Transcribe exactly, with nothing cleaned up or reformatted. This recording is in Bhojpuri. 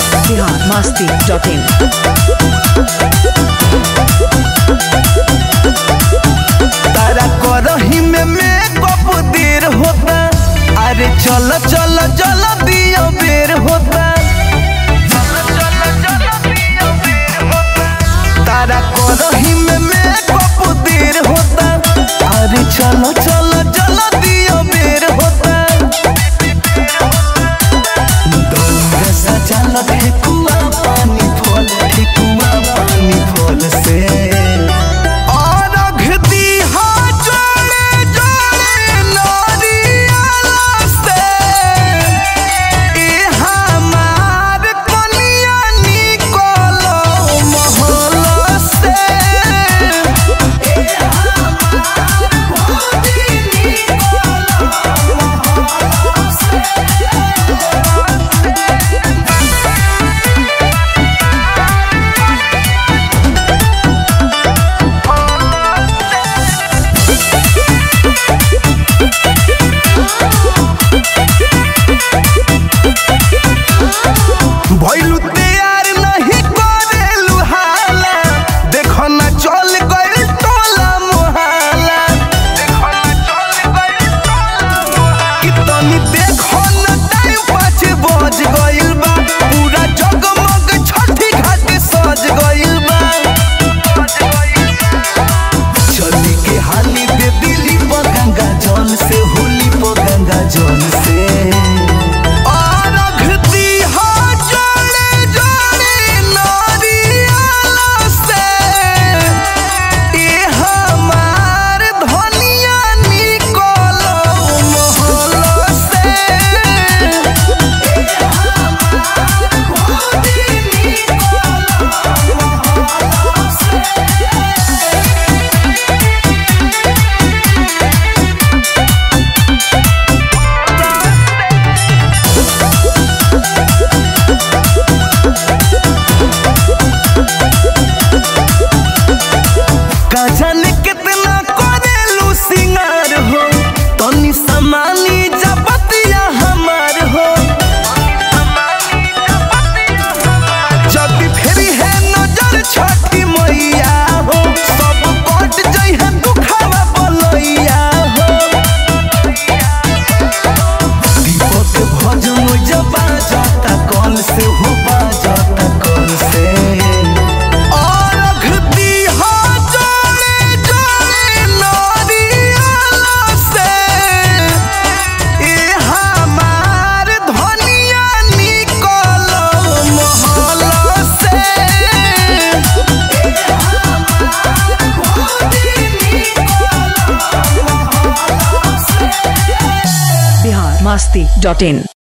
बिहार मस्ती डॉट इन। तारा करही में मेकअप देर होता, अरे चल चल चल दियो बेर होता। तारा करही में मेकअप देर होता, अरे चल चल चल दियो बेर होता। दौड़ सा चल ठेकुआ पानी फल, ठेकुआ पानी फल से भइलु तैयार नहीं करेलु हाला, देखो ना चल गइल टोला मोहल्ला। कि तनी देखो ना टाइम पाँच बज गइल बा, पूरा जगमग छठी घाट सज गइल बा। चली के हाली दे दिली पर गंगा जल से, होली पर गंगा जल से। जाने कितना करेलू सिंगार हो, तनी समानी जबतिया हमार हो। जब फेरी है नजर छठी मैया हो, सब कट जाई है दुखावा बलैया हो। दीपक भजन जब बाजाता कल से हो, बाजाता कल से। बिहार मस्ती डॉट इन।